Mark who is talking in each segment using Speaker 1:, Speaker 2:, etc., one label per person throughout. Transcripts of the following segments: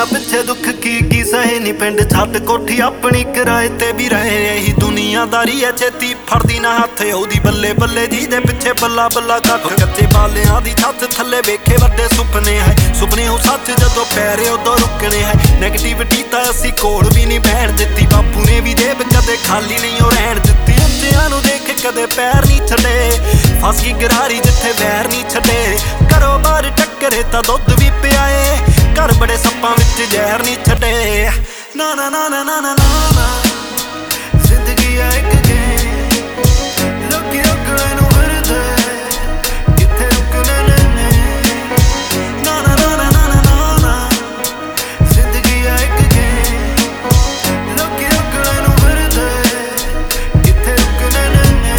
Speaker 1: दुनिया पिछे दुख की सहे नी पिंड छत कोठी अपनी किराए ते भी रहे यही दुनियादारी है छेती फड़दी ना हथ ओदी बल्ले बल्ले जी दे पिछे बल्ला बल्ला कट कच्चे बालियां दी छत थल्ले वेखे वड्डे सुपने है सुपने हो सच जदों पैरे उदों रुकने है नेगेटिविटी तां असी कोल भी नहीं बहन दित्ती बापू ने भी जेब कदे खाली नहीं ओ रहन दित्ती उत्तियां नूं देख कदे पैर नहीं छड्डे फस गई गरारी जिथे वैर नहीं छड्डे घरों बाहर टक्करे तां दुध भी पियाए घर बड़े सप्पां विच जहर नहीं छड्डे ना ना ना ना ना ना ना जिंदगी है एक गेम लोकी रोकणे नूं फिरदे किथे रुकने ने ना ना ना ना ना ना ना जिंदगी है एक गेम लोकी रोकणे नूं फिरदे किथे रुकने ने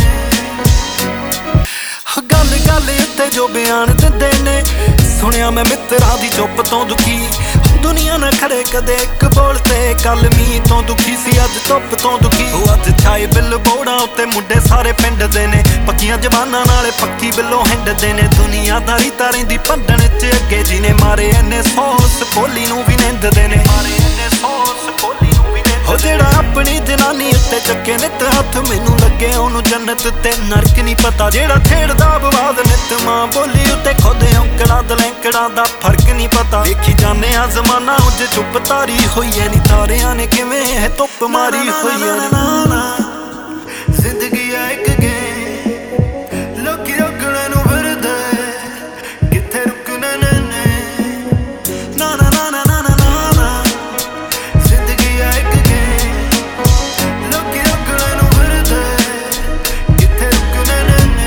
Speaker 1: गल गल उत्ते जो बयान दिंदे ने सुनिया मैं मित्रां दी चुप तो दुखी दुनिया ना खड़े कदे एक बोलते कल मी तो दुखी सी अज धुप तो दुखी अज छाए बिल बोड़ा उत्ते मुंडे सारे पिंड दे ने पक्कियां जबानां नाले पक्की बिल्लों हिंडदे ने दुनियादारी तारें दी भंडण च अगे जिने मारे इन्ने सौस कोली नूं भी निंददे ने मारे इन्ने सौस कोली नूं भी हो जेड़ा अपनी जनानी उत्ते चक्के नित हथ मैनू लगे ओनू जन्नत ते नरक नहीं पता जेड़ा छेड़दा बवाद नित मां बोली उत्ते खुद औंकड़ा दलैंकड़ा दा फर्क नहीं पता देखी जाने आ जमाना उज चुप तारी होई है नी तारियां ने किवें है धुप मारी होई है जिंदगी है एक गेम लोकी रोकणे नूं फिरदे किथे रुकने ने ना ना ना ना ना ना ना जिंदगी है एक गेम लोकी रोकणे नूं फिरदे किथे रुकने ने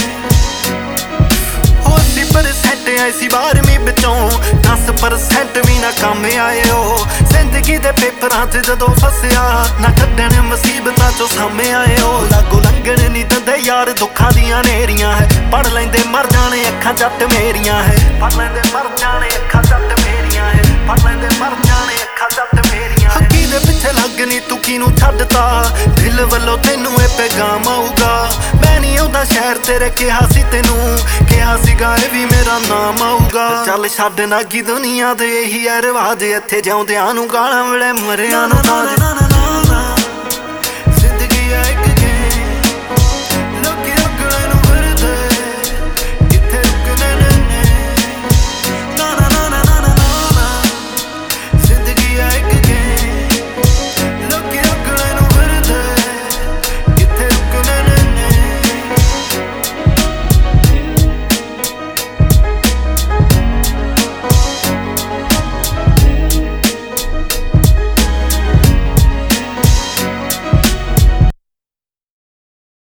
Speaker 1: 80% ऐसी 12वीं विचों 10% भी ना काम आए हो जिंदगी दे पेपरां च जदों फसिया ना कड्डण मुसीबतां चों सामे आए हो लागो लंघण नहीं दिंदे यार दुखां दियां नेरियां है पढ़ लैंदे मर जाने अखां जट मेरियां है पढ़ लैंदे मर जाने अखां जट मेरियां है पढ़ लैंदे मर जाने अखां जट मेरियां है की दे पिछे लगनी तू किनू छड्डता दिल वल्लों तैनू ए पैगाम आऊगा मैं नहीं आउंदा शहर तेरे किहा सी तैनू किहा सीगा ए भी मेरा नाम आऊगा चल छड्ड ना की दुनिया दे यही है रिवाज इत्थे जिउंदियां नूं गालां मिले मरियां नूं ताज